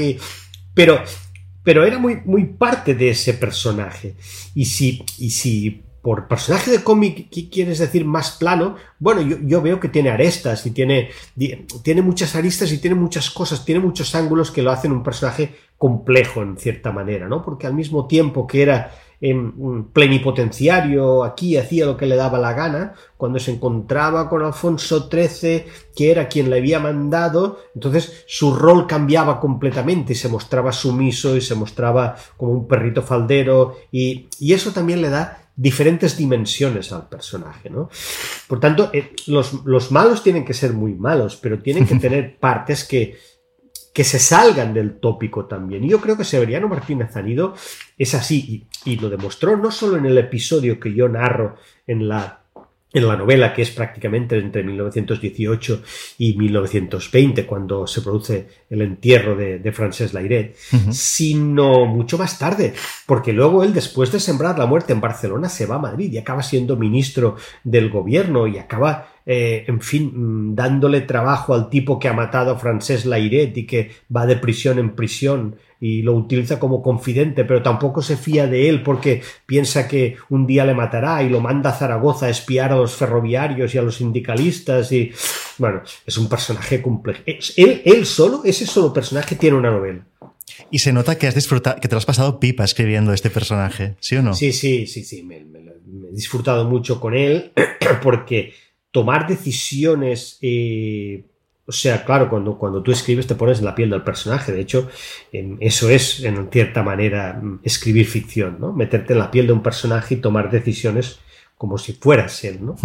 pero era muy parte de ese personaje. Y si por personaje de cómic, ¿qué quieres decir más plano? Bueno, yo veo que tiene arestas y tiene muchas aristas y tiene muchas cosas, tiene muchos ángulos que lo hacen un personaje complejo en cierta manera, ¿no? Porque al mismo tiempo que era un plenipotenciario, aquí hacía lo que le daba la gana, cuando se encontraba con Alfonso XIII, que era quien le había mandado, entonces su rol cambiaba completamente y se mostraba sumiso y se mostraba como un perrito faldero, y eso también le da diferentes dimensiones al personaje, ¿no? Por tanto, los malos tienen que ser muy malos, pero tienen que tener partes que se salgan del tópico también. Y yo creo que Severiano Martínez Anido es así, y lo demostró no solo en el episodio que yo narro en la novela, que es prácticamente entre 1918 y 1920, cuando se produce el entierro de Francesc Layret, sino mucho más tarde, porque luego él, después de sembrar la muerte en Barcelona, se va a Madrid y acaba siendo ministro del gobierno y acaba, en fin, dándole trabajo al tipo que ha matado a Francesc Layret y que va de prisión en prisión y lo utiliza como confidente, pero tampoco se fía de él porque piensa que un día le matará y lo manda a Zaragoza a espiar a los ferroviarios y a los sindicalistas. Y bueno, es un personaje complejo. Ese solo personaje tiene una novela. Y se nota que has disfrutado, que te lo has pasado pipa escribiendo este personaje, ¿sí o no? Sí, me he disfrutado mucho con él, porque tomar decisiones, o sea, claro, cuando tú escribes te pones en la piel del personaje. De hecho, eso es, en cierta manera, escribir ficción, ¿no? Meterte en la piel de un personaje y tomar decisiones como si fueras él, ¿no?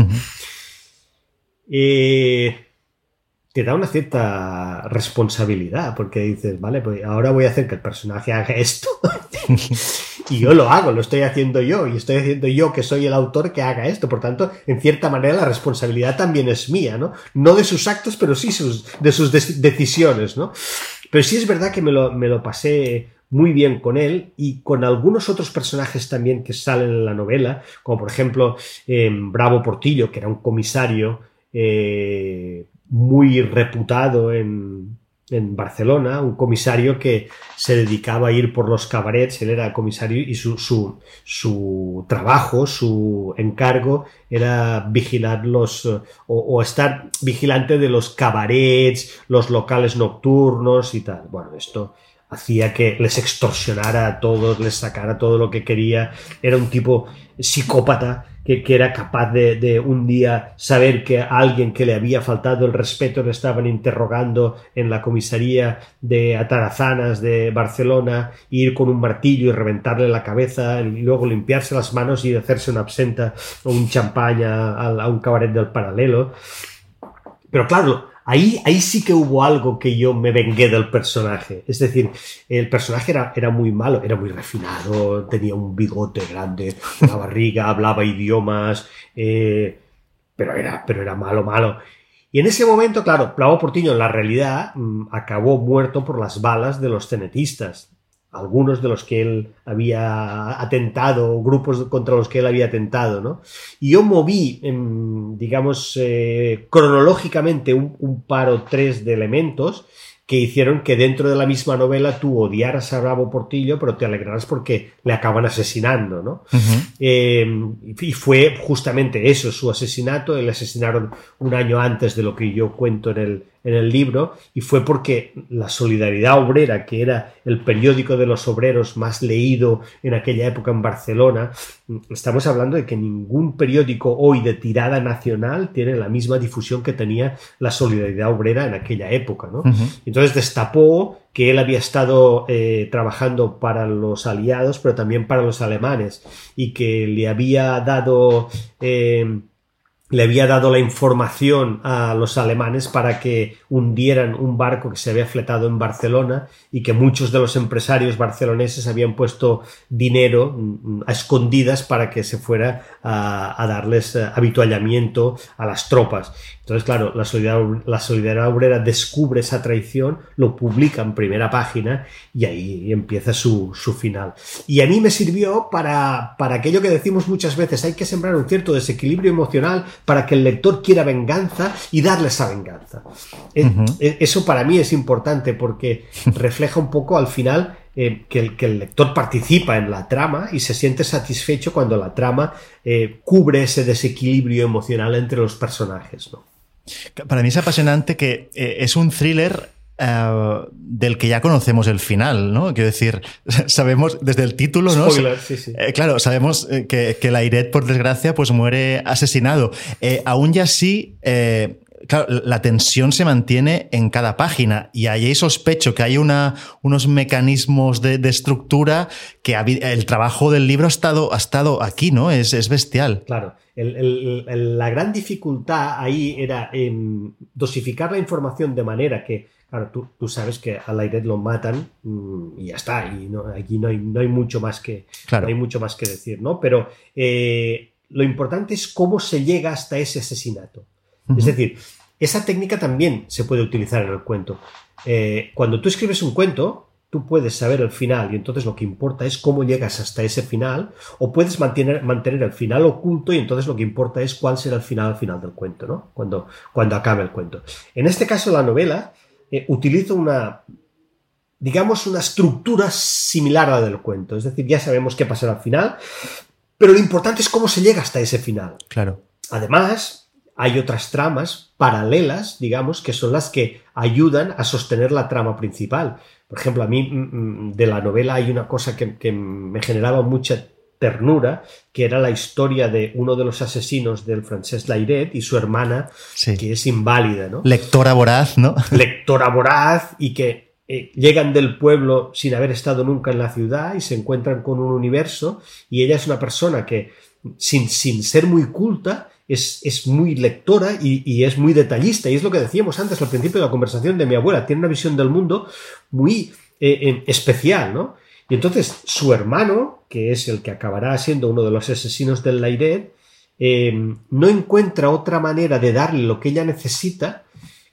Te da una cierta responsabilidad, porque dices, vale, pues ahora voy a hacer que el personaje haga esto y yo lo hago, lo estoy haciendo yo, y estoy haciendo yo, que soy el autor, que haga esto. Por tanto, en cierta manera la responsabilidad también es mía, ¿no? No de sus actos, pero sí de sus decisiones, ¿no? Pero sí es verdad que me lo pasé muy bien con él y con algunos otros personajes también que salen en la novela, como por ejemplo Bravo Portillo, que era un comisario muy reputado en en Barcelona, un comisario que se dedicaba a ir por los cabarets. Él era comisario y su trabajo, su encargo era vigilar o estar vigilante de los cabarets, los locales nocturnos y tal. Bueno, esto hacía que les extorsionara a todos, les sacara todo lo que quería. Era un tipo psicópata que era capaz de un día saber que a alguien que le había faltado el respeto le estaban interrogando en la comisaría de Atarazanas de Barcelona, ir con un martillo y reventarle la cabeza y luego limpiarse las manos y hacerse una absenta o un champaña a un cabaret del Paralelo. Pero claro, ahí sí que hubo algo que yo me vengué del personaje. Es decir, el personaje era muy malo, era muy refinado, tenía un bigote grande, una barriga, hablaba idiomas, pero era malo. Y en ese momento, claro, Plau Portillo en la realidad acabó muerto por las balas de los cenetistas. Algunos de los que él había atentado, grupos contra los que él había atentado, ¿no? Y yo moví, digamos, cronológicamente un par o tres de elementos que hicieron que dentro de la misma novela tú odiaras a Bravo Portillo, pero te alegraras porque le acaban asesinando, ¿no? Y fue justamente eso, su asesinato. Le asesinaron un año antes de lo que yo cuento en el libro, y fue porque la Solidaridad Obrera, que era el periódico de los obreros más leído en aquella época en Barcelona, estamos hablando de que ningún periódico hoy de tirada nacional tiene la misma difusión que tenía la Solidaridad Obrera en aquella época, ¿no? Entonces destapó que él había estado trabajando para los aliados, pero también para los alemanes, y que le había dado la información a los alemanes para que hundieran un barco que se había fletado en Barcelona, y que muchos de los empresarios barceloneses habían puesto dinero a escondidas para que se fuera a darles avituallamiento a las tropas. Entonces, claro, la Solidaridad Obrera descubre esa traición, lo publica en primera página y ahí empieza su final. Y a mí me sirvió para aquello que decimos muchas veces: hay que sembrar un cierto desequilibrio emocional para que el lector quiera venganza y darle esa venganza. Eso para mí es importante, porque refleja un poco al final que el lector participa en la trama y se siente satisfecho cuando la trama cubre ese desequilibrio emocional entre los personajes, ¿no? Para mí es apasionante que es un thriller del que ya conocemos el final, ¿no? Quiero decir, sabemos desde el título, ¿no? Spoiler, sí. Claro, sabemos que Layret, por desgracia, pues muere asesinado. Aún y así, claro, la tensión se mantiene en cada página, y ahí sospecho que hay unos mecanismos de estructura que el trabajo del libro ha estado aquí, ¿no? Es bestial. Claro. La gran dificultad ahí era dosificar la información de manera que, claro, tú sabes que a Layret lo matan y ya está, y aquí no hay mucho más que, claro, no hay mucho más que decir, ¿no? Pero lo importante es cómo se llega hasta ese asesinato. Es decir, esa técnica también se puede utilizar en el cuento. Cuando tú escribes un cuento, tú puedes saber el final, y entonces lo que importa es cómo llegas hasta ese final, o puedes mantener el final oculto, y entonces lo que importa es cuál será el final del cuento, ¿no? Cuando acabe el cuento. En este caso, la novela utiliza una estructura similar a la del cuento. Es decir, ya sabemos qué pasará al final, pero lo importante es cómo se llega hasta ese final. Claro. Además, hay otras tramas paralelas, digamos, que son las que ayudan a sostener la trama principal. Por ejemplo, a mí de la novela hay una cosa que me generaba mucha ternura, que era la historia de uno de los asesinos del Francesc Layret y su hermana, sí, que es inválida, ¿no? Lectora voraz, ¿no? Lectora voraz, y que llegan del pueblo sin haber estado nunca en la ciudad y se encuentran con un universo, y ella es una persona que, sin ser muy culta, es muy lectora y es muy detallista, y es lo que decíamos antes al principio de la conversación de mi abuela. Tiene una visión del mundo muy especial, ¿no? Y entonces su hermano, que es el que acabará siendo uno de los asesinos del Layret, no encuentra otra manera de darle lo que ella necesita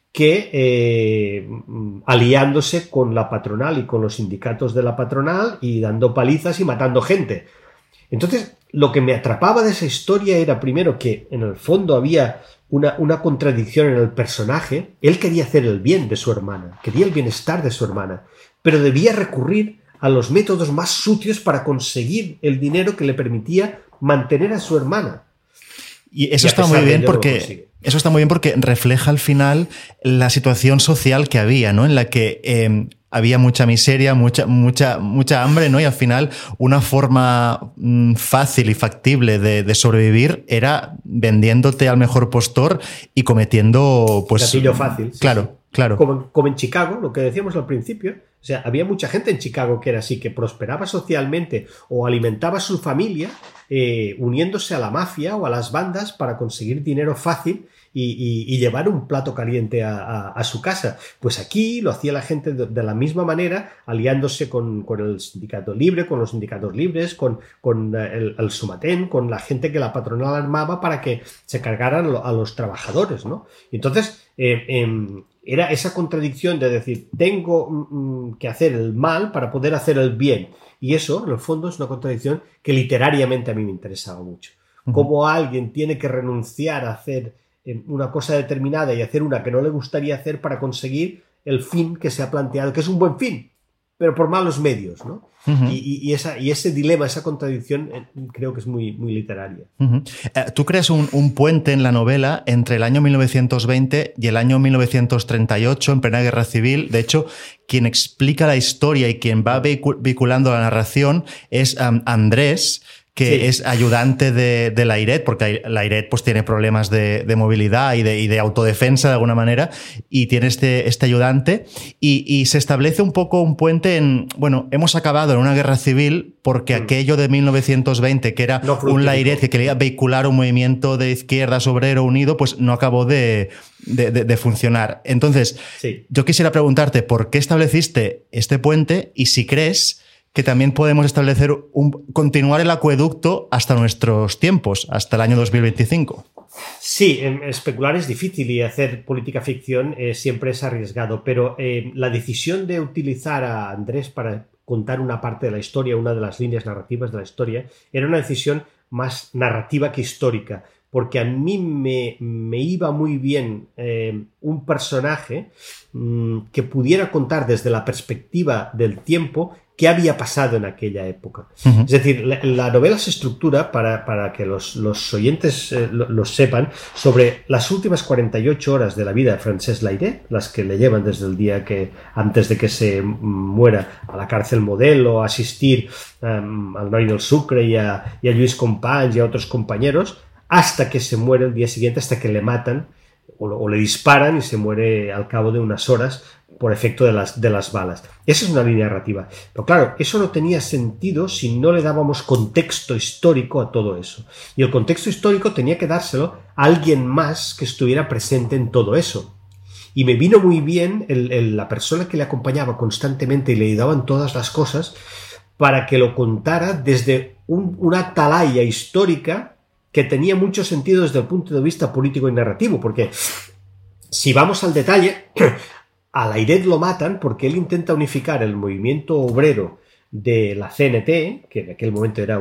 que aliándose con la patronal y con los sindicatos de la patronal y dando palizas y matando gente. Entonces, lo que me atrapaba de esa historia era, primero, que en el fondo había una contradicción en el personaje. Él quería hacer el bien de su hermana, quería el bienestar de su hermana, pero debía recurrir a los métodos más sucios para conseguir el dinero que le permitía mantener a su hermana. Y eso está muy bien porque refleja al final la situación social que había, ¿no? En la que había mucha miseria, mucha hambre, ¿no? Y al final una forma fácil y factible de sobrevivir era vendiéndote al mejor postor y cometiendo, pues... Gatillo fácil. Claro. Como en Chicago, lo que decíamos al principio. O sea, había mucha gente en Chicago que era así, que prosperaba socialmente o alimentaba a su familia uniéndose a la mafia o a las bandas para conseguir dinero fácil y llevar un plato caliente a su casa. Pues aquí lo hacía la gente de la misma manera, aliándose con el sindicato libre, con los sindicatos libres, con el Sumatén, con la gente que la patronal armaba para que se cargaran a los trabajadores, ¿no? Entonces, era esa contradicción de decir, tengo que hacer el mal para poder hacer el bien. Y eso, en el fondo, es una contradicción que literariamente a mí me interesaba mucho. Cómo alguien tiene que renunciar a hacer una cosa determinada y hacer una que no le gustaría hacer para conseguir el fin que se ha planteado, que es un buen fin, pero por malos medios, ¿no? Y ese dilema, esa contradicción, creo que es muy, muy literaria. Tú creas un puente en la novela entre el año 1920 y el año 1938, en plena guerra civil. De hecho, quien explica la historia y quien va vinculando la narración es Andrés, que es ayudante de Layret, porque Layret pues tiene problemas de movilidad y de autodefensa de alguna manera, y tiene este ayudante, y se establece un poco un puente en, bueno, hemos acabado en una guerra civil porque aquello de 1920, que era un Layret que quería vehicular un movimiento de izquierdas obrero unido, pues no acabó de funcionar. Entonces, yo quisiera preguntarte por qué estableciste este puente y si crees que también podemos establecer continuar el acueducto hasta nuestros tiempos, hasta el año 2025. Sí, especular es difícil y hacer política ficción siempre es arriesgado, pero la decisión de utilizar a Andrés para contar una parte de la historia, una de las líneas narrativas de la historia, era una decisión más narrativa que histórica, porque a mí me iba muy bien un personaje que pudiera contar desde la perspectiva del tiempo qué había pasado en aquella época. Es decir, la novela se estructura, para que los oyentes lo sepan, sobre las últimas 48 horas de la vida de Francesc Layret, las que le llevan desde el día antes de que se muera, a la cárcel Modelo, a asistir al Noi del Sucre y a Lluís Companys y a otros compañeros, hasta que se muere el día siguiente, hasta que le matan o le disparan y se muere al cabo de unas horas por efecto de las balas. Esa es una línea narrativa. Pero claro, eso no tenía sentido si no le dábamos contexto histórico a todo eso. Y el contexto histórico tenía que dárselo a alguien más que estuviera presente en todo eso. Y me vino muy bien la persona que le acompañaba constantemente y le ayudaban todas las cosas para que lo contara desde una atalaya histórica que tenía mucho sentido desde el punto de vista político y narrativo, porque si vamos al detalle, a Layret lo matan porque él intenta unificar el movimiento obrero de la CNT, que en aquel momento era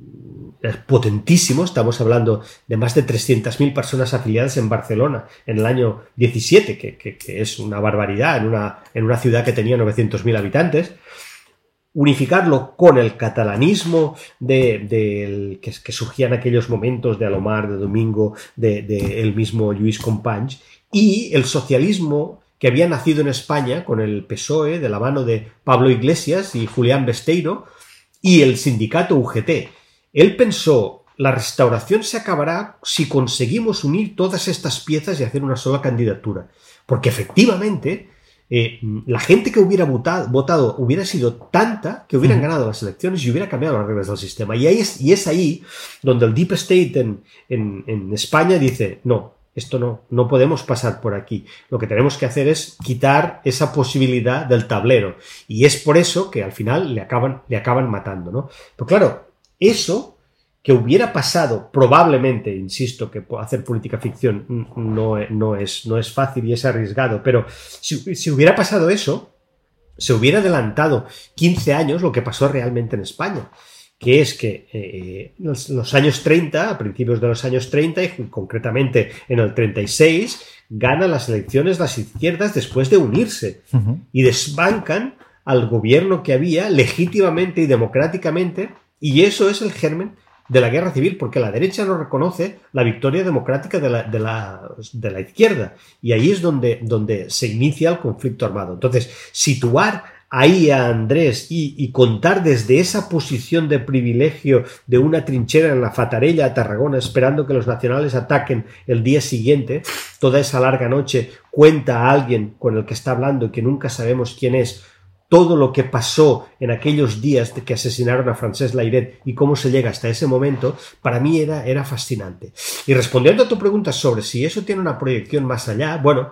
potentísimo, estamos hablando de más de 300.000 personas afiliadas en Barcelona en el año 17, que es una barbaridad en una ciudad que tenía 900.000 habitantes. Unificarlo con el catalanismo que surgía en aquellos momentos de Alomar, de Domingo, de el mismo Lluís Companys, y el socialismo que había nacido en España con el PSOE de la mano de Pablo Iglesias y Julián Besteiro y el sindicato UGT. Él pensó, la restauración se acabará si conseguimos unir todas estas piezas y hacer una sola candidatura, porque efectivamente la gente que hubiera votado hubiera sido tanta que hubieran ganado las elecciones y hubiera cambiado las reglas del sistema. Y es ahí donde el Deep State en España dice, no, esto no podemos pasar por aquí. Lo que tenemos que hacer es quitar esa posibilidad del tablero. Y es por eso que al final le acaban matando, ¿no? Pero claro, eso que hubiera pasado, probablemente, insisto, que hacer política ficción no es fácil y es arriesgado, pero si hubiera pasado eso, se hubiera adelantado 15 años lo que pasó realmente en España, que es que en los años 30, a principios de los años 30, y concretamente en el 36, ganan las elecciones las izquierdas después de unirse y desbancan al gobierno que había legítimamente y democráticamente, y eso es el germen de la guerra civil, porque la derecha no reconoce la victoria democrática de la izquierda, y ahí es donde se inicia el conflicto armado. Entonces, situar ahí a Andrés y contar desde esa posición de privilegio de una trinchera en la Fatarella a Tarragona esperando que los nacionales ataquen el día siguiente, toda esa larga noche, cuenta a alguien con el que está hablando y que nunca sabemos quién es, todo lo que pasó en aquellos días de que asesinaron a Francesc Layret y cómo se llega hasta ese momento, para mí era fascinante. Y respondiendo a tu pregunta sobre si eso tiene una proyección más allá, bueno,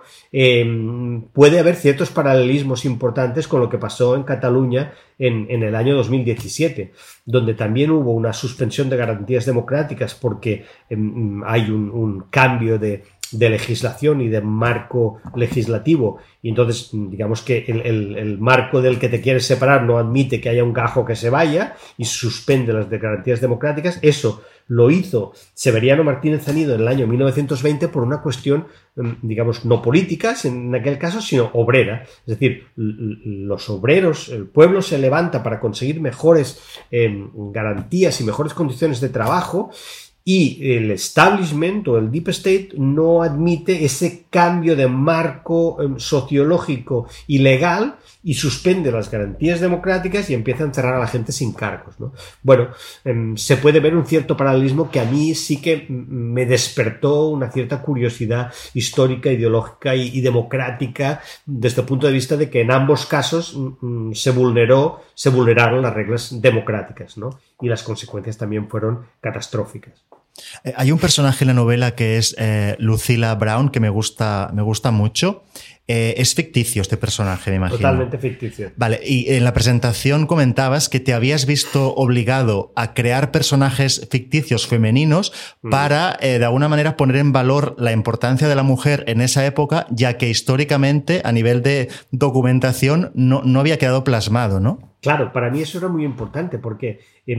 puede haber ciertos paralelismos importantes con lo que pasó en Cataluña en el año 2017, donde también hubo una suspensión de garantías democráticas porque hay un cambio de legislación y de marco legislativo, y entonces digamos que el marco del que te quieres separar no admite que haya un gajo que se vaya y suspende las garantías democráticas. Eso lo hizo Severiano Martínez Anido en el año 1920 por una cuestión, digamos, no política en aquel caso, sino obrera. Es decir, los obreros, el pueblo se levanta para conseguir mejores garantías y mejores condiciones de trabajo, y el establishment o el deep state no admite ese cambio de marco sociológico y legal y suspende las garantías democráticas y empieza a encerrar a la gente sin cargos, ¿no? Bueno, se puede ver un cierto paralelismo que a mí sí que me despertó una cierta curiosidad histórica, ideológica y democrática desde el punto de vista de que en ambos casos se vulneraron las reglas democráticas, ¿no? Y las consecuencias también fueron catastróficas. Hay un personaje en la novela que es Lucila Brown que me gusta mucho. Es ficticio este personaje, me imagino. Totalmente ficticio. Vale, y en la presentación comentabas que te habías visto obligado a crear personajes ficticios femeninos para, de alguna manera, poner en valor la importancia de la mujer en esa época, ya que históricamente, a nivel de documentación, no había quedado plasmado, ¿no? Claro, para mí eso era muy importante porque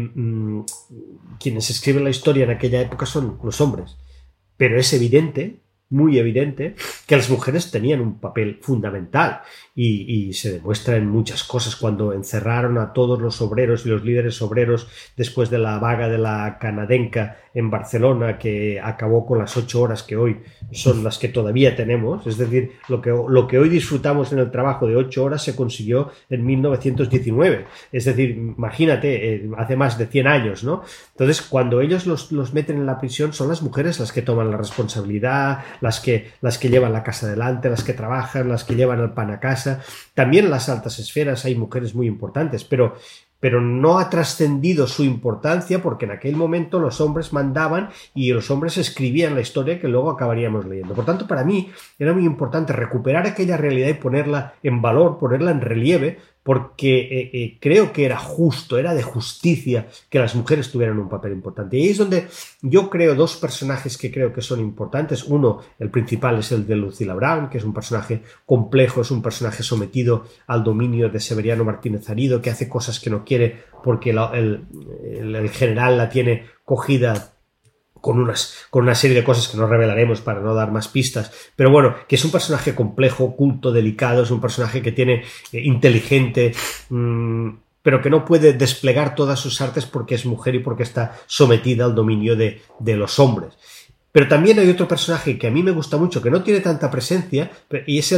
quienes escriben la historia en aquella época son los hombres, pero es evidente, muy evidente, que las mujeres tenían un papel fundamental y se demuestra en muchas cosas cuando encerraron a todos los obreros y los líderes obreros después de la vaga de la canadenca en Barcelona, que acabó con las 8 horas que hoy son las que todavía tenemos. Es decir, lo que hoy disfrutamos en el trabajo de 8 horas se consiguió en 1919. Es decir, imagínate, hace más de 100 años, ¿no? Entonces, cuando ellos los meten en la prisión, son las mujeres las que toman la responsabilidad, las que llevan la casa adelante, las que trabajan, las que llevan el pan a casa. También en las altas esferas hay mujeres muy importantes, pero no ha trascendido su importancia porque en aquel momento los hombres mandaban y los hombres escribían la historia que luego acabaríamos leyendo. Por tanto, para mí era muy importante recuperar aquella realidad y ponerla en valor, ponerla en relieve, porque creo que era justo, era de justicia que las mujeres tuvieran un papel importante. Y ahí es donde yo creo dos personajes que creo que son importantes. Uno, el principal, es el de Lucila Brown, que es un personaje complejo, es un personaje sometido al dominio de Severiano Martínez Anido, que hace cosas que no quiere porque el general la tiene cogida con una serie de cosas que no revelaremos para no dar más pistas, pero bueno, que es un personaje complejo, oculto, delicado, es un personaje que tiene inteligente, pero que no puede desplegar todas sus artes porque es mujer y porque está sometida al dominio de los hombres. Pero también hay otro personaje que a mí me gusta mucho, que no tiene tanta presencia, y es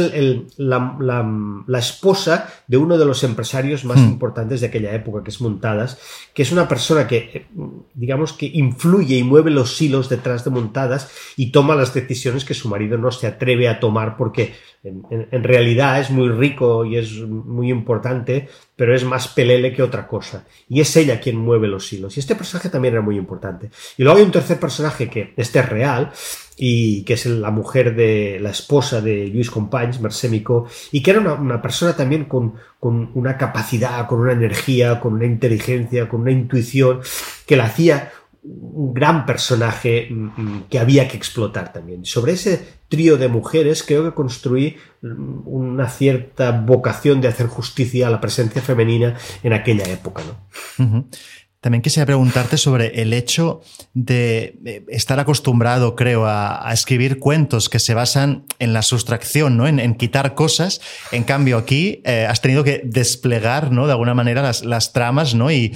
la esposa de uno de los empresarios más importantes de aquella época, que es Muntadas, que es una persona que, digamos, que influye y mueve los hilos detrás de Muntadas y toma las decisiones que su marido no se atreve a tomar porque en realidad es muy rico y es muy importante, pero es más pelele que otra cosa. Y es ella quien mueve los hilos. Y este personaje también era muy importante. Y luego hay un tercer personaje que este es real y que es la mujer de la esposa de Lluís Companys, Mercè Micó, y que era una persona también con una capacidad, con una energía, con una inteligencia, con una intuición que la hacía un gran personaje que había que explotar también. Sobre ese trío de mujeres creo que construí una cierta vocación de hacer justicia a la presencia femenina en aquella época, ¿no? también quisiera preguntarte sobre el hecho de estar acostumbrado, creo, a escribir cuentos que se basan en la sustracción, ¿no? En quitar cosas. En cambio, aquí has tenido que desplegar, ¿no? De alguna manera las tramas, ¿no? Y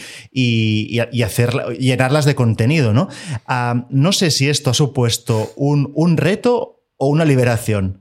llenarlas de contenido, ¿no? No sé si esto ha supuesto un reto o una liberación.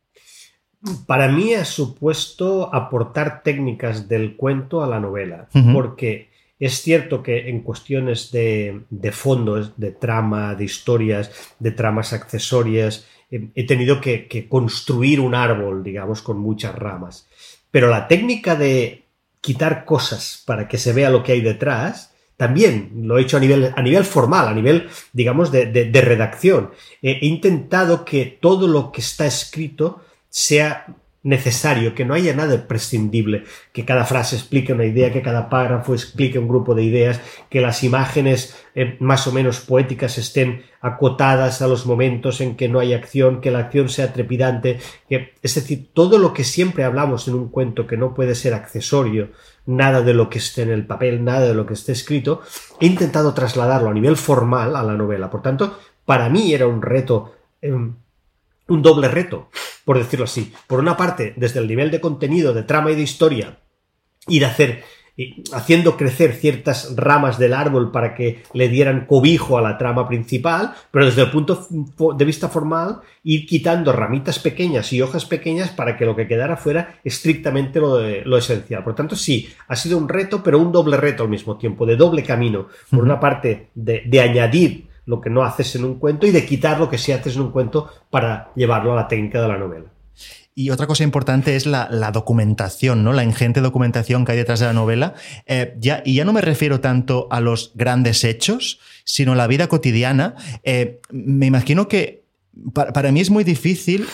Para mí ha supuesto aportar técnicas del cuento a la novela, porque es cierto que en cuestiones de fondo, de trama, de historias, de tramas accesorias, he tenido que construir un árbol, digamos, con muchas ramas. Pero la técnica de quitar cosas para que se vea lo que hay detrás, también lo he hecho a nivel formal, a nivel, digamos, de redacción. He intentado que todo lo que está escrito sea necesario, que no haya nada prescindible, que cada frase explique una idea, que cada párrafo explique un grupo de ideas, que las imágenes más o menos poéticas estén acotadas a los momentos en que no hay acción, que la acción sea trepidante, es decir, todo lo que siempre hablamos en un cuento que no puede ser accesorio, nada de lo que esté en el papel, nada de lo que esté escrito, he intentado trasladarlo a nivel formal a la novela. Por tanto, para mí era un reto, un doble reto, por decirlo así. Por una parte, desde el nivel de contenido, de trama y de historia, ir haciendo crecer ciertas ramas del árbol para que le dieran cobijo a la trama principal, pero desde el punto de vista formal, ir quitando ramitas pequeñas y hojas pequeñas para que lo que quedara fuera estrictamente lo esencial. Por tanto, sí, ha sido un reto, pero un doble reto al mismo tiempo, de doble camino. Por una parte, de añadir lo que no haces en un cuento y de quitar lo que sí haces en un cuento para llevarlo a la técnica de la novela. Y otra cosa importante es la documentación, ¿no? La ingente documentación que hay detrás de la novela. Ya no me refiero tanto a los grandes hechos, sino a la vida cotidiana. Me imagino que para mí es muy difícil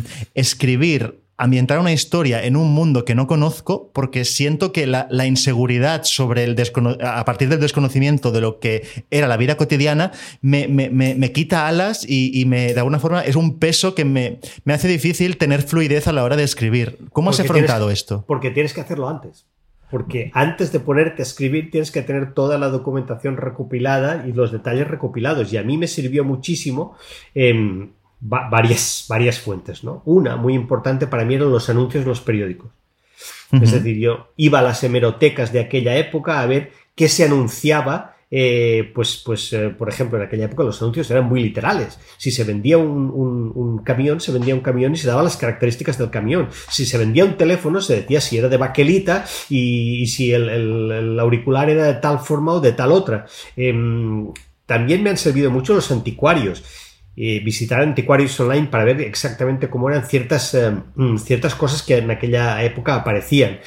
ambientar una historia en un mundo que no conozco, porque siento que la inseguridad sobre a partir del desconocimiento de lo que era la vida cotidiana me quita alas y de alguna forma es un peso que me hace difícil tener fluidez a la hora de escribir. ¿Cómo has afrontado esto? Porque tienes que hacerlo antes. Porque antes de ponerte a escribir tienes que tener toda la documentación recopilada y los detalles recopilados. Y a mí me sirvió muchísimo varias fuentes, ¿no? Una muy importante para mí eran los anuncios en los periódicos. Es decir, yo iba a las hemerotecas de aquella época a ver qué se anunciaba. Por ejemplo, en aquella época los anuncios eran muy literales. Si se vendía un camión, se vendía un camión y se daban las características del camión. Si se vendía un teléfono, se decía si era de baquelita y si el auricular era de tal forma o de tal otra. También me han servido mucho los anticuarios. Visitar anticuarios online para ver exactamente cómo eran ciertas cosas que en aquella época aparecían.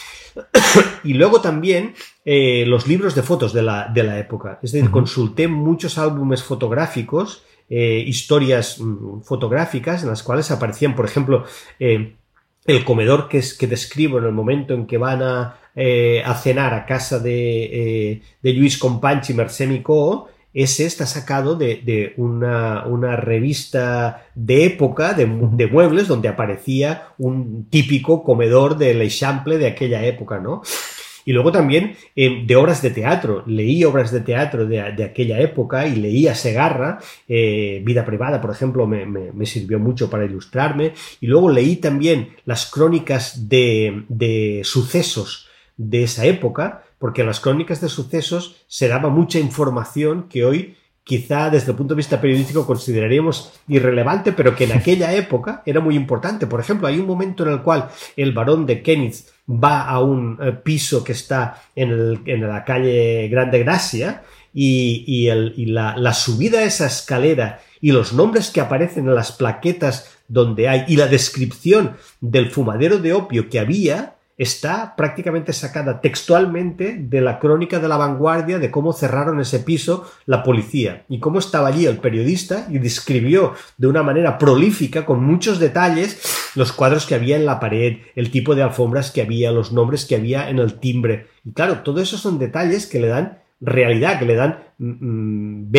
Y luego también los libros de fotos de la época. Es decir, consulté muchos álbumes fotográficos, historias fotográficas en las cuales aparecían, por ejemplo, el comedor que describo en el momento en que van a cenar a casa de Lluís Companys y Mercè Micó. Ese está sacado de una revista de época, de muebles, donde aparecía un típico comedor del Eixample de aquella época, ¿no? Y luego también de obras de teatro. Leí obras de teatro de aquella época y leí a Segarra. Vida privada, por ejemplo, me sirvió mucho para ilustrarme. Y luego leí también las crónicas de sucesos de esa época, porque en las crónicas de sucesos se daba mucha información que hoy quizá desde el punto de vista periodístico consideraríamos irrelevante, pero que en aquella época era muy importante. Por ejemplo, hay un momento en el cual el barón de Kenneth va a un piso que está en la calle Grande Gracia y la subida a esa escalera y los nombres que aparecen en las plaquetas donde hay y la descripción del fumadero de opio que había está prácticamente sacada textualmente de la crónica de La Vanguardia de cómo cerraron ese piso la policía y cómo estaba allí el periodista y describió de una manera prolífica, con muchos detalles, los cuadros que había en la pared, el tipo de alfombras que había, los nombres que había en el timbre. Y claro, todo eso son detalles que le dan realidad, que le dan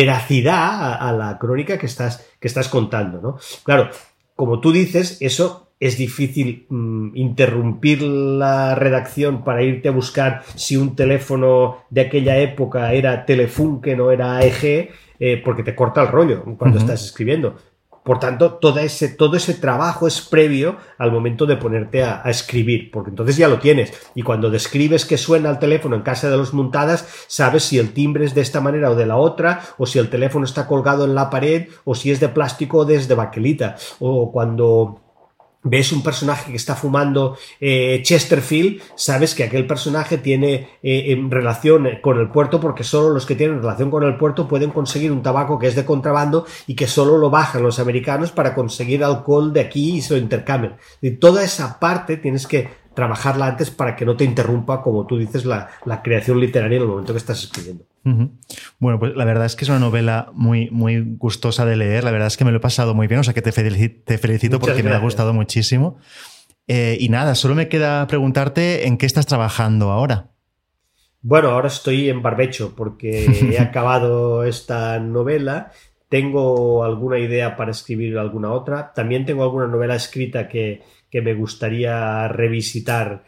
veracidad a la crónica que estás contando, ¿no? Claro, como tú dices, eso es difícil interrumpir la redacción para irte a buscar si un teléfono de aquella época era Telefunken o era AEG, porque te corta el rollo cuando estás escribiendo. Por tanto, todo ese trabajo es previo al momento de ponerte a escribir, porque entonces ya lo tienes. Y cuando describes que suena el teléfono en casa de los Muntadas, sabes si el timbre es de esta manera o de la otra, o si el teléfono está colgado en la pared, o si es de plástico o de baquelita. O cuando ves un personaje que está fumando Chesterfield, sabes que aquel personaje tiene relación con el puerto, porque solo los que tienen relación con el puerto pueden conseguir un tabaco que es de contrabando y que solo lo bajan los americanos para conseguir alcohol de aquí y se lo intercambian. Y toda esa parte tienes que trabajarla antes para que no te interrumpa, como tú dices, la creación literaria en el momento que estás escribiendo. Bueno, pues la verdad es que es una novela muy, muy gustosa de leer. La verdad es que me lo he pasado muy bien, o sea que te felicito porque me ha gustado muchísimo. Y nada, solo me queda preguntarte en qué estás trabajando ahora. Bueno, ahora estoy en barbecho porque he acabado esta novela. Tengo alguna idea para escribir alguna otra. También tengo alguna novela escrita que me gustaría revisitar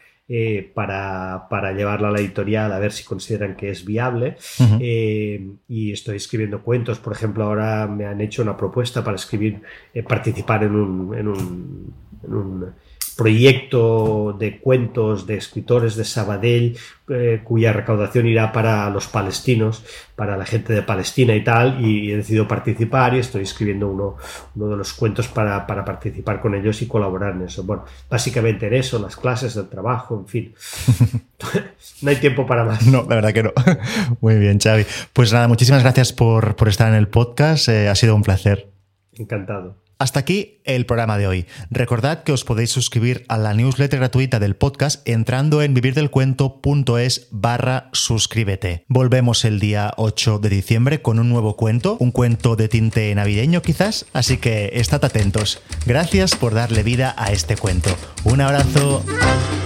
para llevarla a la editorial a ver si consideran que es viable. Y estoy escribiendo cuentos. Por ejemplo, ahora me han hecho una propuesta para participar en un proyecto de cuentos de escritores de Sabadell, cuya recaudación irá para los palestinos, para la gente de Palestina y tal, y he decidido participar y estoy escribiendo uno de los cuentos para participar con ellos y colaborar en eso. Bueno, básicamente en eso, las clases, el trabajo, en fin. No hay tiempo para más. No, la verdad que no. Muy bien, Xavi. Pues nada, muchísimas gracias por estar en el podcast. Ha sido un placer. Encantado. Hasta aquí el programa de hoy. Recordad que os podéis suscribir a la newsletter gratuita del podcast entrando en vivirdelcuento.es/suscríbete. Volvemos el día 8 de diciembre con un nuevo cuento, un cuento de tinte navideño quizás, así que estad atentos. Gracias por darle vida a este cuento. Un abrazo.